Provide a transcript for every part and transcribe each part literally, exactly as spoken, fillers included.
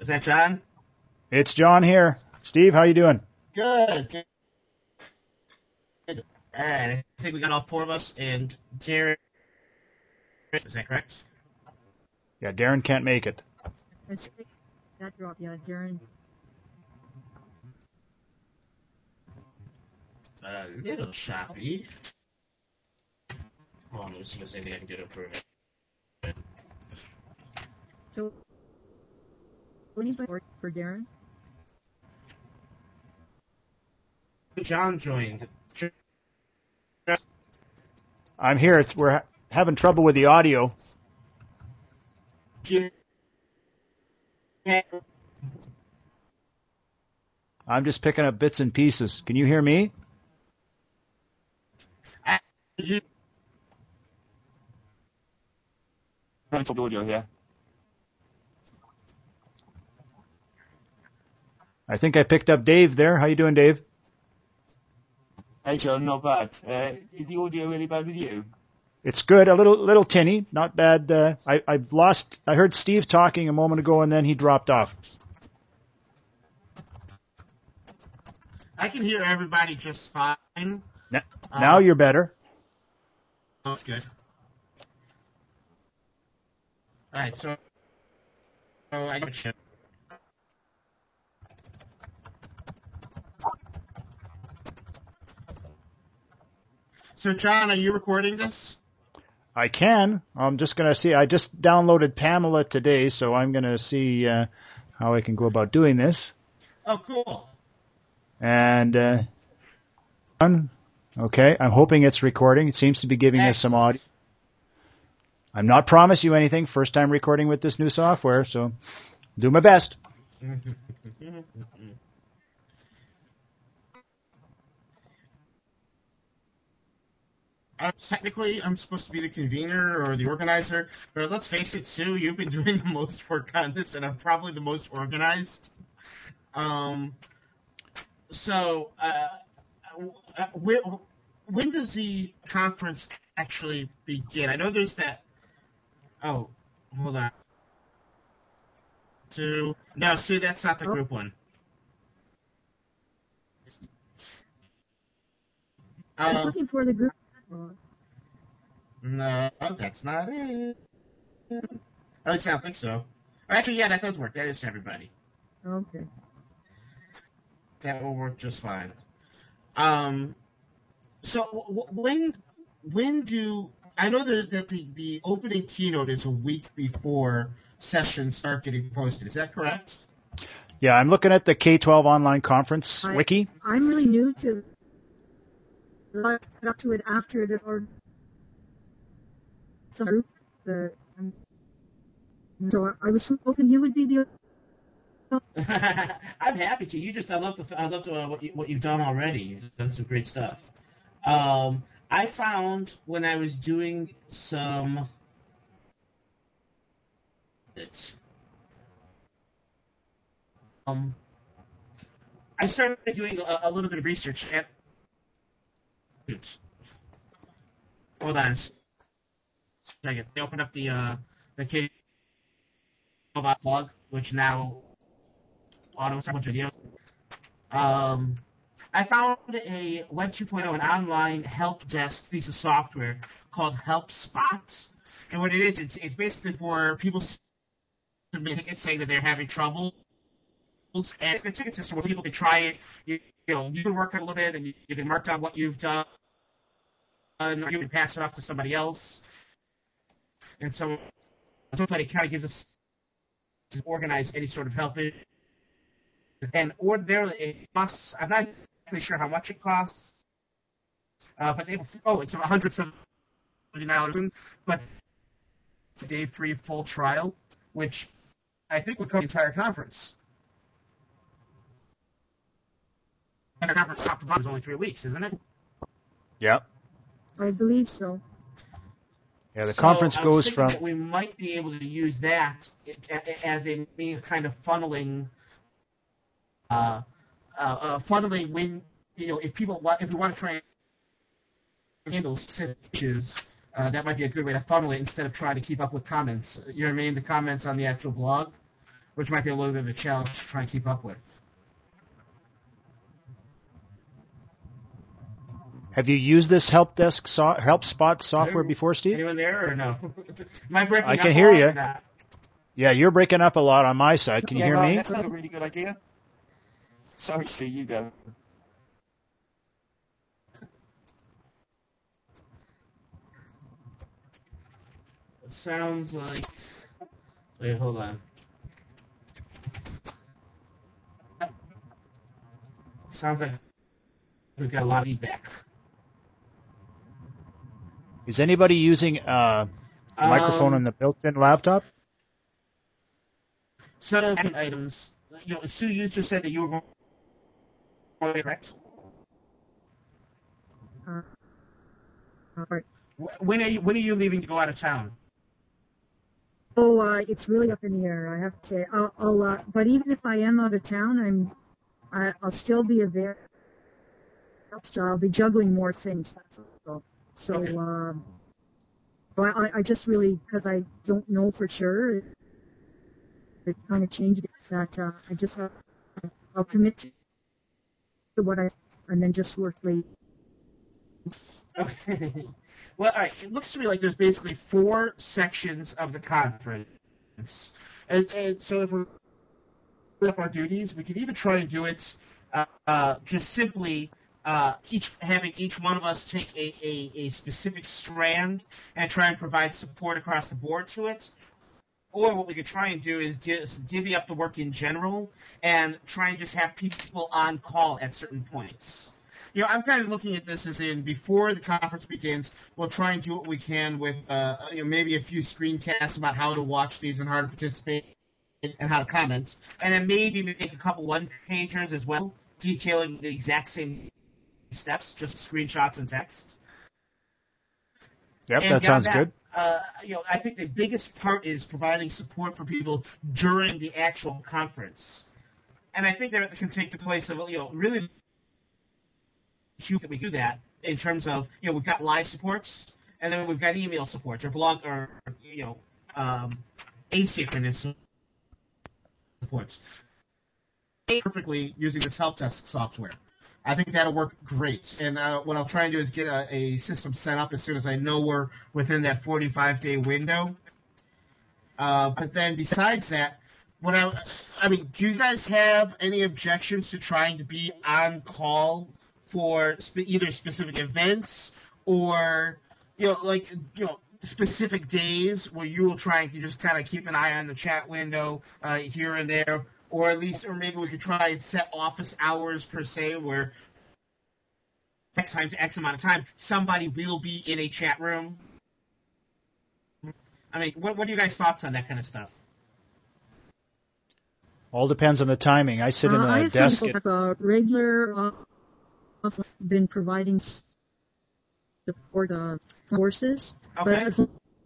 Is that John? It's John here. Steve, how you doing? Good. Good. Good. All right. I think we got all four of us, and Darren. Is that correct? Yeah, Darren can't make it. That's that drop, yeah, Darren. A little choppy. Hold on, let me see if there's anything I can do to improve it. So, what do you for, for Darren? John joined. I'm here. It's, we're ha- having trouble with the audio. I'm just picking up bits and pieces. Can you hear me? Audio here. I think I picked up Dave there. How you doing, Dave? Hey John, not bad. Uh, is the audio really bad with you? It's good. A little little tinny. Not bad. Uh, I, I've lost... I heard Steve talking a moment ago, and then he dropped off. I can hear everybody just fine. Now, now um, you're better. That's good. All right, so, so I got a chip. So, John, are you recording this? I can. I'm just going to see. I just downloaded Pamela today, so I'm going to see uh, how I can go about doing this. Oh, cool. And, uh, okay, I'm hoping it's recording. It seems to be giving us some audio. I'm not promising you anything. First time recording with this new software, so do my best. Uh, technically, I'm supposed to be the convener or the organizer, but let's face it, Sue, you've been doing the most work on this, and I'm probably the most organized. Um, so, uh, where, when does the conference actually begin? I know there's that. Oh, hold on. Sue, no, Sue, that's not the group one. I was Um, looking for the group. No, that's not it. At least I don't think so. Actually, yeah, that does work. That is everybody. Okay. That will work just fine. Um, so w- when when do I know that, that the, the opening keynote is a week before sessions start getting posted? Is that correct? Yeah, I'm looking at the K twelve online conference I, wiki. I'm really new to I got up to it after the or some group. The um, so I, I was hoping you would be the. I'm happy to. You just I love the I love the, uh, what you, what you've done already. You've done some great stuff. Um, I found when I was doing some. Um, I started doing a, a little bit of research at. Hold on a second. They opened up the uh, the K twelve blog, which now auto a bunch of videos. Um, I found a Web two point oh, an online help desk piece of software called HelpSpot. And what it is, it's it's basically for people submitting tickets saying that they're having trouble. And it's a ticket system where people can try it. You, you know, you can work on it a little bit, and you, you can mark down what you've done, or you can pass it off to somebody else. And so somebody kind of gives us to organize any sort of help. And ordinarily, it costs, I'm not really sure how much it costs, uh, but they, oh, it's one hundred seventy-nine dollars, but it's a day free full trial, which I think would cover the entire conference. And the conference top to bottom is only three weeks, isn't it? Yeah. I believe so. Yeah, the so conference I was goes thinking from... that we might be able to use that as a means of kind of funneling, uh, uh, uh, funneling when, you know, if people want, if we want to try and handle issues, uh, that might be a good way to funnel it instead of trying to keep up with comments. You know what I mean? The comments on the actual blog. which might be a little bit of a challenge to try and keep up with. Have you used this help desk so- help spot software before, Steve? Anyone there or no? Am I breaking I up can a hear lot you. or not? Yeah, you're breaking up a lot on my side. Can you Yeah, hear well, me? That's not a really good idea. Sorry, Sue, you go. It sounds like. Wait, hold on. Sounds like we've got a lot of feedback. Is anybody using uh, a microphone Um, on the built-in laptop? Some items. You know, Sue, you just said that you were going. Correct. Uh, all right. When are you when are you leaving to go out of town? Oh, uh, it's really up in the air. I have to say. I'll, I'll uh, but even if I am out of town, I'm, I, I'll still be available. So I'll be juggling more things. That's all. So, Okay. um, but I, I just really, because I don't know for sure, it, it kind of changed it. That uh, I just have, I'll commit to what I, and then just work late. Okay. Well, all right. It looks to me like there's basically four sections of the conference, and, and so if we split up our duties, we can either try and do it uh, uh, just simply uh, each having each one of us take a, a, a specific strand and try and provide support across the board to it. Or what we could try and do is just divvy up the work in general and try and just have people on call at certain points. You know, I'm kind of looking at this as in before the conference begins, we'll try and do what we can with uh, you know, maybe a few screencasts about how to watch these and how to participate and how to comment, and then maybe make a couple one-pagers as well, detailing the exact same steps, just screenshots and text. Yep, And that sounds beyond good. Uh, you know, I think the biggest part is providing support for people during the actual conference, and I think that can take the place of you know really choose that we do that in terms of you know we've got live supports and then we've got email supports or blog or you know um, asynchronous supports. Perfectly using this help desk software. I think that'll work great. And uh, what I'll try and do is get a, a system set up as soon as I know we're within that forty-five day window. Uh, but then besides that, what I, I mean, do you guys have any objections to trying to be on call for spe- either specific events or, you know, like, you know, specific days where you will try and just kind of keep an eye on the chat window uh, here and there, or at least, or maybe we could try and set office hours per se where X time to X amount of time, somebody will be in a chat room. I mean, what, what are you guys' thoughts on that kind of stuff? All depends on the timing. I sit Uh, in a I have desk. people have uh, regular, uh, been providing support uh, courses, Okay. but as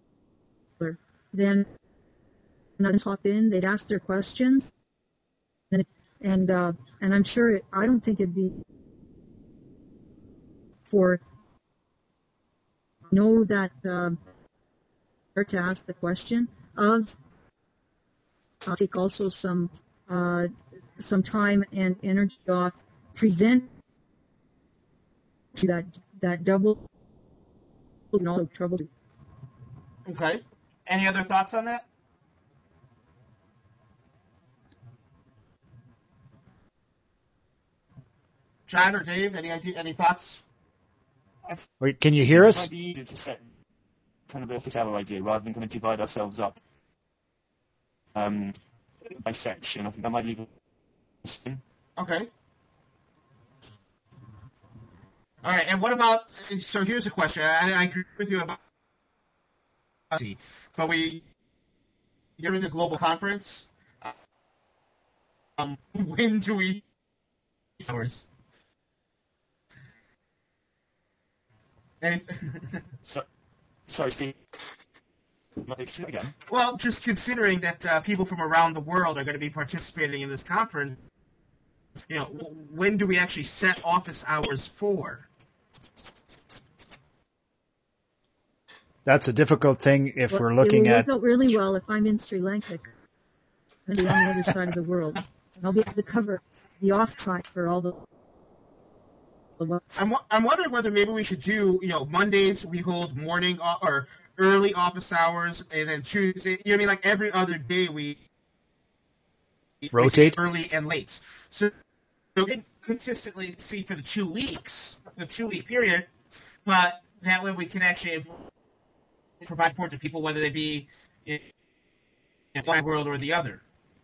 then I'd hop in, they'd ask their questions, and and uh, and I'm sure it, I don't think it'd be for know that um, to ask the question of. I'll take also some uh, some time and energy off present to that that double and all the trouble. Okay. Any other thoughts on that? John or Dave, any idea, any thoughts? Wait, can you hear It us? might be easier to set kind of a office hour idea rather than kind of divide ourselves up um, by section. I think that might leave us. Okay. All right, and what about, so here's a question. I, I agree with you about, but we, during the global conference, um, when do we hours? Any, So, sorry, Steve. Might you say that again? well, just considering that uh, people from around the world are going to be participating in this conference, you know, when do we actually set office hours for? That's a difficult thing if Well, we're looking it will at. work out really well if I'm in Sri Lanka. going to be on the other side of the world. And I'll be able to cover the off time for all the. the I'm I'm wondering whether maybe we should do, you know, Mondays we hold morning o- or early office hours, and then Tuesday, you know what I mean, like every other day we Rotate? early and late. So so we can consistently see for the two weeks, the two week period, but that way we can actually provide support to people, whether they be in, in one world or the other.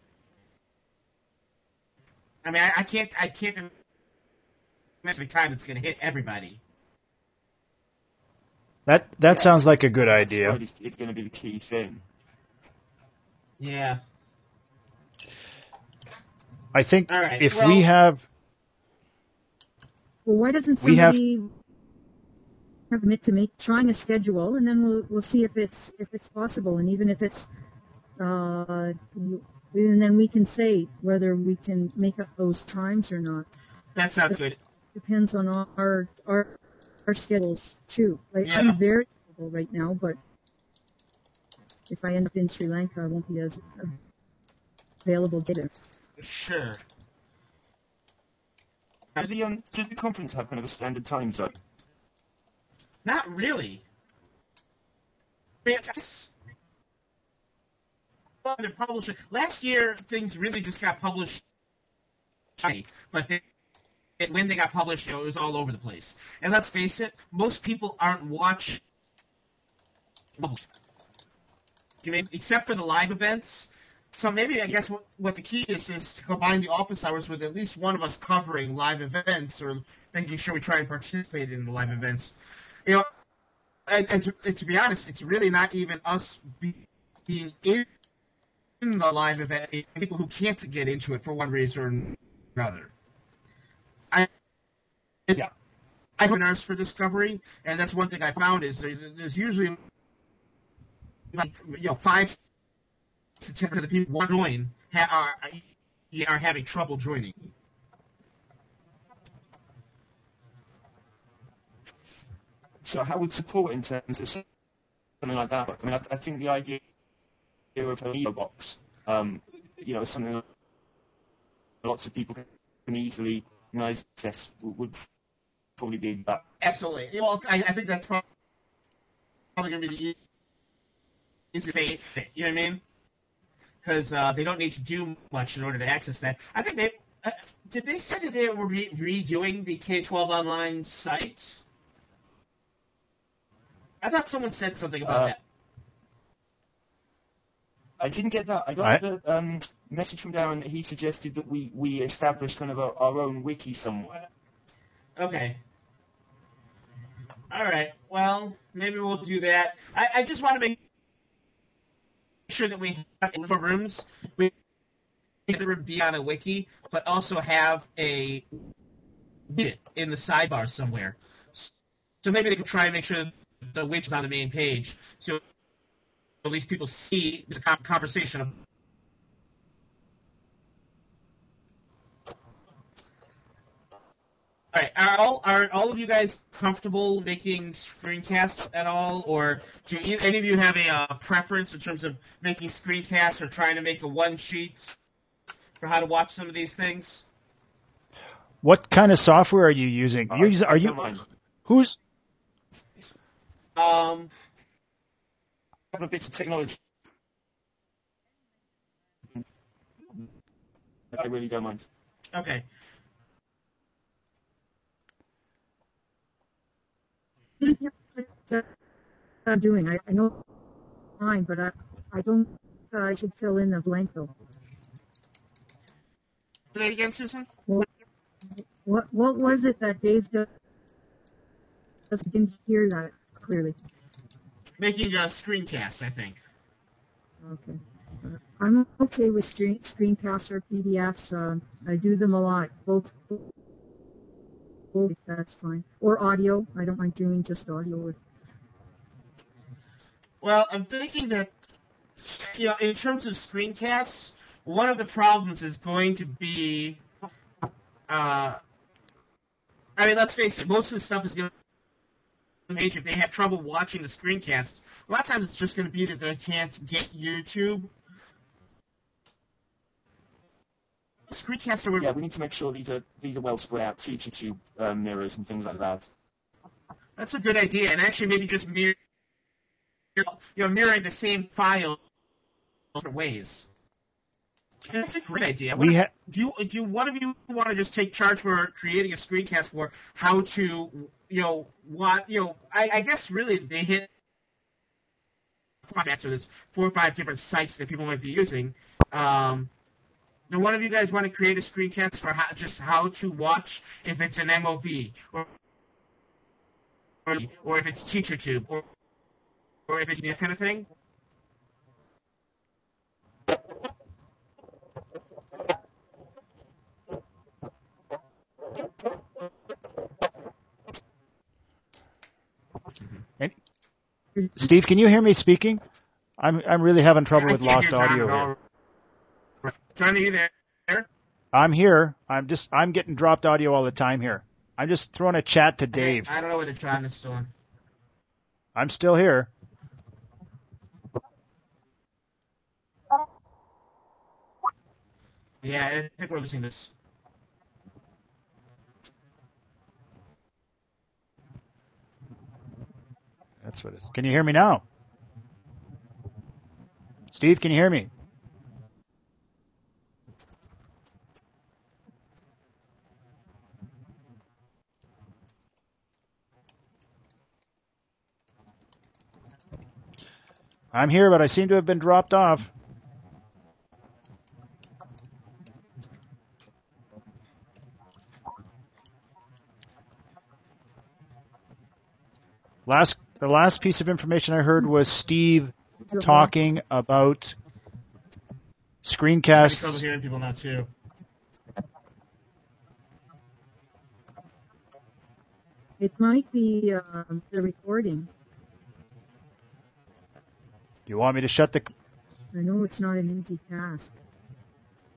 I mean, I, I can't, I can't imagine a time that's going to hit everybody. That that Yeah, sounds like a good that's idea. right, It's, it's going to be the key thing. Yeah. I think All right, if well- we have Well, why doesn't We have- somebody have admit to make trying a schedule, and then we'll we'll see if it's if it's possible, and even if it's, uh, and then we can say whether we can make up those times or not. That sounds good. Depends on our our our schedules too. Like, Yeah. I'm very available right now, but if I end up in Sri Lanka, I won't be as available later. Sure. Does the, um, does the conference have kind of a standard time zone? Not really. I mean, I guess- well, they're publishing. Last year, things really just got published, but they, it, when they got published, you know, it was all over the place. And let's face it, most people aren't watching, you mean, except for the live events. So maybe I guess what, what the key is is to combine the office hours with at least one of us covering live events or making sure we try and participate in the live events. You know, and, and, to, and to be honest, it's really not even us be, being in, in the live event. It's people who can't get into it for one reason or another. I yeah, I have an nurse for Discovery, and that's one thing I found is there's, there's usually like you know five to ten of the people who want to join ha- are are having trouble joining. So how would support in terms of something like that work? I mean, I, I think the idea of a Leo box, um, you know, is something that lots of people can easily you know, access would probably be that. Absolutely. Well, I, I think that's probably going to be the easiest way. You know what I mean? Because uh, they don't need to do much in order to access that. I think they uh, did. They say that they were re- redoing the K twelve online site. I thought someone said something about Uh, that. I didn't get that. I got I- the um, message from Darren that he suggested that we, we establish kind of a, our own wiki somewhere. Okay. All right. Well, maybe we'll do that. I, I just want to make sure that we have for rooms. We either be on a wiki, but also have a bit in the sidebar somewhere. So maybe they can try and make sure the wiki is on the main page, so at least people see there's a con- conversation. All right, are all are all of you guys comfortable making screencasts at all, or do you, any of you have a uh, preference in terms of making screencasts or trying to make a one sheet for how to watch some of these things? what kind of software are you using? I- You're using- I are don't you mind. who's Um, A couple of bits of technology. I really don't mind. okay. What I'm doing, I, I know fine, but I I don't. Uh, I should fill in the blank though. Say it again, Susan. What what what was it that Dave does? I didn't hear that clearly. Making a screencast, I think. Okay. Uh, I'm okay with screen screencasts or P D Fs. Uh, I do them a lot. Both. Both. That's fine. Or audio. I don't mind doing just audio. With, Well, I'm thinking that, you know, in terms of screencasts, one of the problems is going to be, uh, I mean, let's face it, most of the stuff is going to be, if they have trouble watching the screencasts, a lot of times it's just going to be that they can't get YouTube. screencaster would. Yeah, we need to make sure these are these are well spread out, teacher tube um, mirrors and things like that. That's a good idea, and actually maybe just mirror, you know, mirroring the same file different ways. That's a great idea. We ha- do you do you, one of you want to just take charge for creating a screencast for how to, you know, what you know? I, I guess really they hit. So there's four or five different sites that people might be using. Um, now, one of you guys want to create a screencast for how, just how to watch if it's an M O V or or, or if it's TeacherTube or or if it's that kind of thing. And, Steve, can you hear me speaking? I'm I'm really having trouble with lost audio here. John, are you there? I'm here. I'm just I'm getting dropped audio all the time here. I'm just throwing a chat to Dave. I don't know what John is doing. I'm still here. Yeah, I think we're losing this. That's what it is. Can you hear me now? Steve, can you hear me? I'm here, but I seem to have been dropped off. Last, the last piece of information I heard was Steve talking about screencasts. I'm hearing people now too. It might be uh, the recording. Do you want me to shut the... I know it's not an easy task.